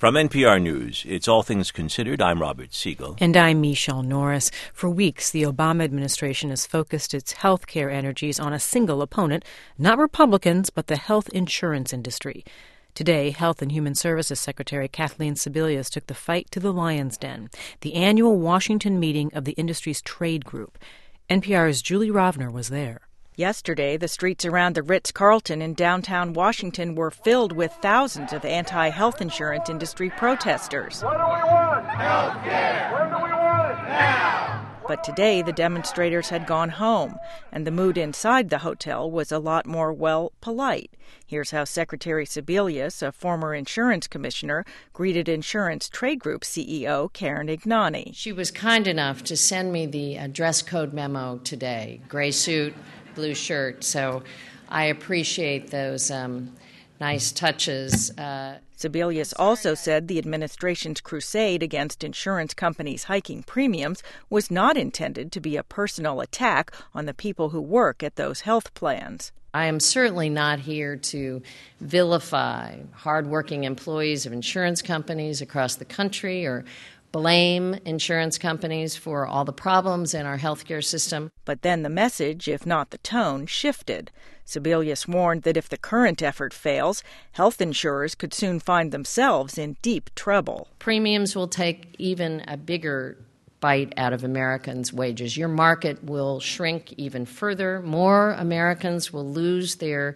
From NPR News, it's All Things Considered. I'm Robert Siegel. And I'm Michelle Norris. For weeks, the Obama administration has focused its health care energies on a single opponent, not Republicans, but the health insurance industry. Today, Health and Human Services Secretary Kathleen Sebelius took the fight to the Lion's Den, the annual Washington meeting of the industry's trade group. NPR's Julie Rovner was there. Yesterday, the streets around the Ritz-Carlton in downtown Washington were filled with thousands of anti-health insurance industry protesters. What do we want? Health care. When do we want it? Now. But today, the demonstrators had gone home, and the mood inside the hotel was a lot more, polite. Here's how Secretary Sebelius, a former insurance commissioner, greeted Insurance Trade Group CEO Karen Ignani. She was kind enough to send me the dress code memo today, gray suit, blue shirt, so I appreciate those nice touches. Sebelius also said the administration's crusade against insurance companies hiking premiums was not intended to be a personal attack on the people who work at those health plans. I am certainly not here to vilify hardworking employees of insurance companies across the country or blame insurance companies for all the problems in our healthcare system. But then the message, if not the tone, shifted. Sebelius warned that if the current effort fails, health insurers could soon find themselves in deep trouble. Premiums will take even a bigger bite out of Americans' wages. Your market will shrink even further. More Americans will lose their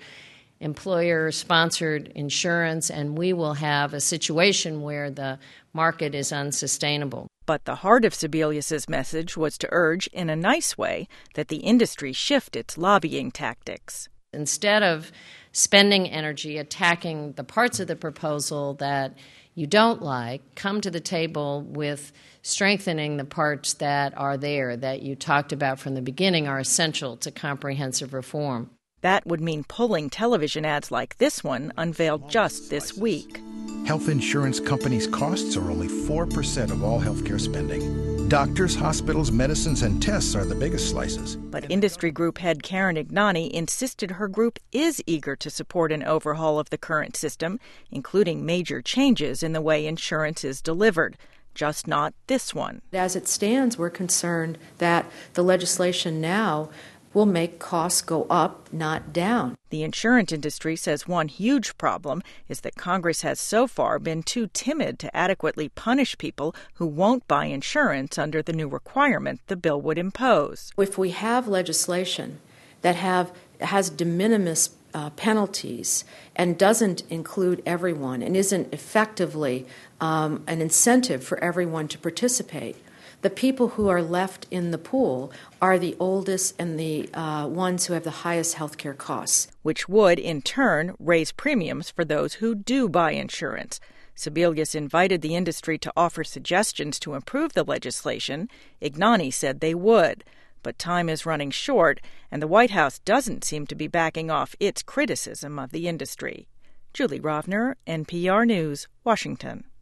employer-sponsored insurance, and we will have a situation where the market is unsustainable. But the heart of Sebelius's message was to urge, in a nice way, that the industry shift its lobbying tactics. Instead of spending energy attacking the parts of the proposal that you don't like, come to the table with strengthening the parts that are there, that you talked about from the beginning are essential to comprehensive reform. That would mean pulling television ads like this one, unveiled just this week. Health insurance companies' costs are only 4% of all healthcare spending. Doctors, hospitals, medicines, and tests are the biggest slices. But industry group head Karen Ignani insisted her group is eager to support an overhaul of the current system, including major changes in the way insurance is delivered. Just not this one. As it stands, we're concerned that the legislation now will make costs go up, not down. The insurance industry says one huge problem is that Congress has so far been too timid to adequately punish people who won't buy insurance under the new requirement the bill would impose. If we have legislation that has de minimis penalties and doesn't include everyone and isn't effectively an incentive for everyone to participate, the people who are left in the pool are the oldest and the ones who have the highest health care costs. Which would, in turn, raise premiums for those who do buy insurance. Sebelius invited the industry to offer suggestions to improve the legislation. Ignani said they would. But time is running short, and the White House doesn't seem to be backing off its criticism of the industry. Julie Rovner, NPR News, Washington.